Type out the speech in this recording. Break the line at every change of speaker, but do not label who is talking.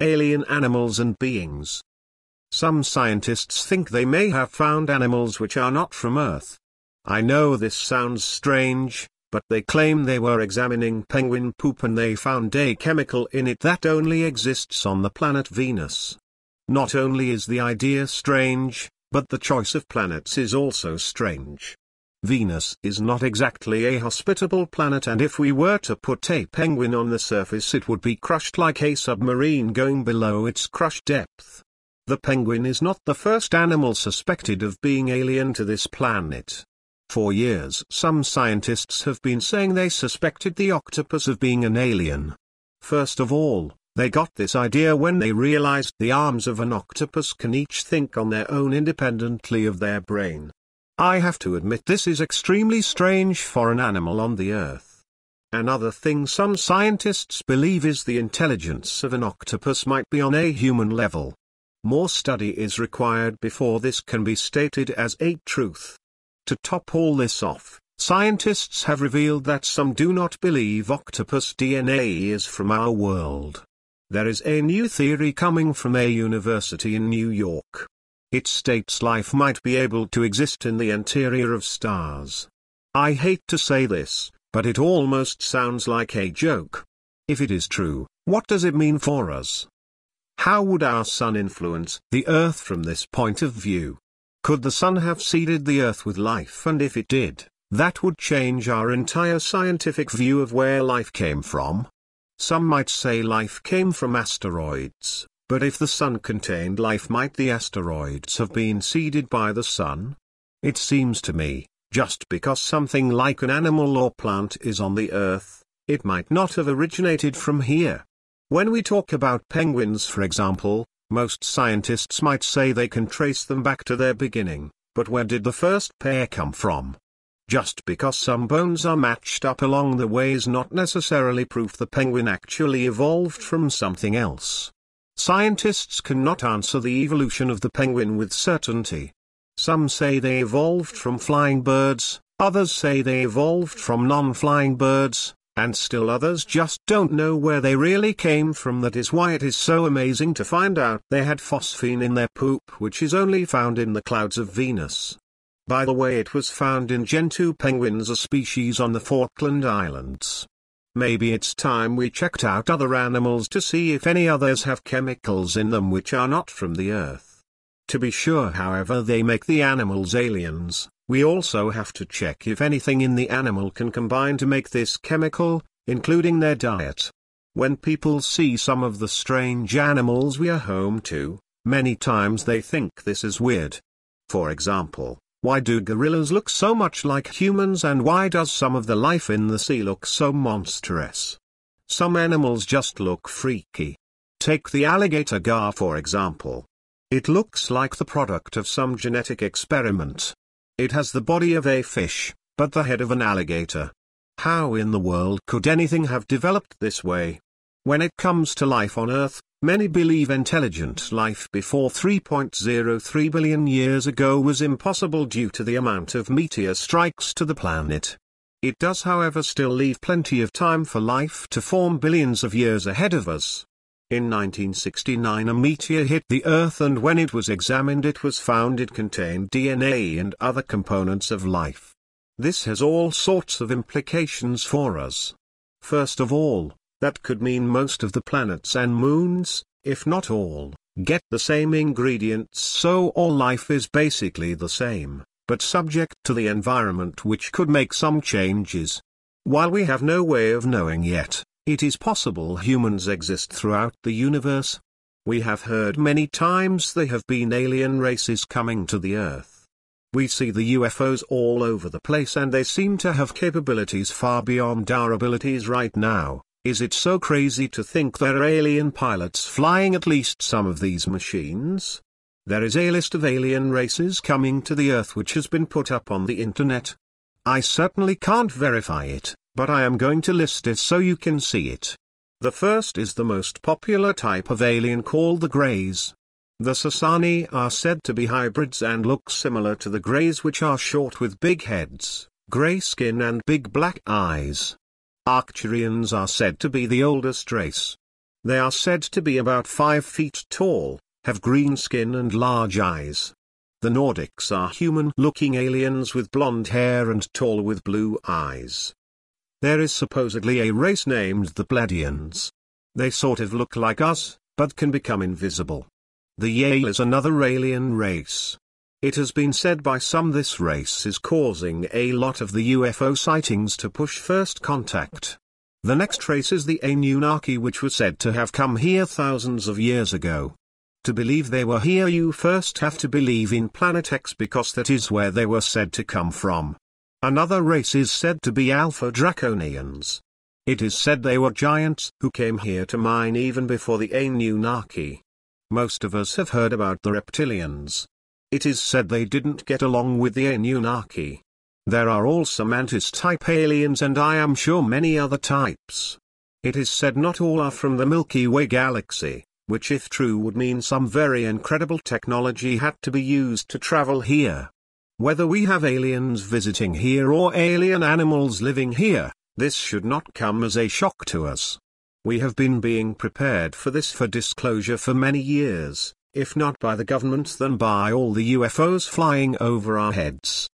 alien animals and beings. Some scientists think they may have found animals which are not from Earth. I know this sounds strange, but they claim they were examining penguin poop and they found a chemical in it that only exists on the planet Venus. Not only is the idea strange, but the choice of planets is also strange. Venus is not exactly a hospitable planet, and if we were to put a penguin on the surface it would be crushed like a submarine going below its crush depth. The penguin is not the first animal suspected of being alien to this planet. For years some scientists have been saying they suspected the octopus of being an alien. First of all, they got this idea when they realized the arms of an octopus can each think on their own independently of their brain. I have to admit this is extremely strange for an animal on the Earth. Another thing some scientists believe is the intelligence of an octopus might be on a human level. More study is required before this can be stated as a truth. To top all this off, scientists have revealed that some do not believe octopus DNA is from our world. There is a new theory coming from a university in New York. It states life might be able to exist in the interior of stars. I hate to say this, but it almost sounds like a joke. If it is true, what does it mean for us? How would our sun influence the Earth from this point of view? Could the sun have seeded the Earth with life, and if it did, that would change our entire scientific view of where life came from? Some might say life came from asteroids, but if the sun contained life, might the asteroids have been seeded by the sun? It seems to me, just because something like an animal or plant is on the Earth, it might not have originated from here. When we talk about penguins, for example, most scientists might say they can trace them back to their beginning, but where did the first pair come from? Just because some bones are matched up along the way is not necessarily proof the penguin actually evolved from something else. Scientists cannot answer the evolution of the penguin with certainty. Some say they evolved from flying birds, others say they evolved from non-flying birds, and still others just don't know where they really came from. That is why it is so amazing to find out they had phosphine in their poop, which is only found in the clouds of Venus. By the way, it was found in Gentoo penguins, a species on the Falkland Islands. Maybe it's time we checked out other animals to see if any others have chemicals in them which are not from the Earth. To be sure, however they make the animals aliens, we also have to check if anything in the animal can combine to make this chemical, including their diet. When people see some of the strange animals we are home to, many times they think this is weird. For example, why do gorillas look so much like humans, and why does some of the life in the sea look so monstrous? Some animals just look freaky. Take the alligator gar for example. It looks like the product of some genetic experiment. It has the body of a fish, but the head of an alligator. How in the world could anything have developed this way? When it comes to life on Earth, many believe intelligent life before 3.03 billion years ago was impossible due to the amount of meteor strikes to the planet. It does, however, still leave plenty of time for life to form billions of years ahead of us. In 1969 a meteor hit the Earth, and when it was examined it was found it contained DNA and other components of life. This has all sorts of implications for us. First of all, that could mean most of the planets and moons, if not all, get the same ingredients, so all life is basically the same, but subject to the environment, which could make some changes. While we have no way of knowing yet, it is possible humans exist throughout the universe. We have heard many times there have been alien races coming to the Earth. We see the UFOs all over the place, and they seem to have capabilities far beyond our abilities right now. Is it so crazy to think there are alien pilots flying at least some of these machines? There is a list of alien races coming to the Earth which has been put up on the internet. I certainly can't verify it, but I am going to list it so you can see it. The first is the most popular type of alien, called the Greys. The Sasani are said to be hybrids and look similar to the Greys, which are short with big heads, grey skin and big black eyes. Arcturians are said to be the oldest race. They are said to be about 5 feet tall, have green skin and large eyes. The Nordics are human-looking aliens with blonde hair and tall with blue eyes. There is supposedly a race named the Pleiadians. They sort of look like us, but can become invisible. The Yale is another alien race. It has been said by some this race is causing a lot of the UFO sightings to push first contact. The next race is the Anunnaki, which was said to have come here thousands of years ago. To believe they were here, you first have to believe in Planet X, because that is where they were said to come from. Another race is said to be Alpha Draconians. It is said they were giants who came here to mine even before the Anunnaki. Most of us have heard about the reptilians. It is said they didn't get along with the Anunnaki. There are also Mantis-type aliens, and I am sure many other types. It is said not all are from the Milky Way galaxy, which if true would mean some very incredible technology had to be used to travel here. Whether we have aliens visiting here or alien animals living here, this should not come as a shock to us. We have been being prepared for this for disclosure for many years, if not by the government then by all the UFOs flying over our heads.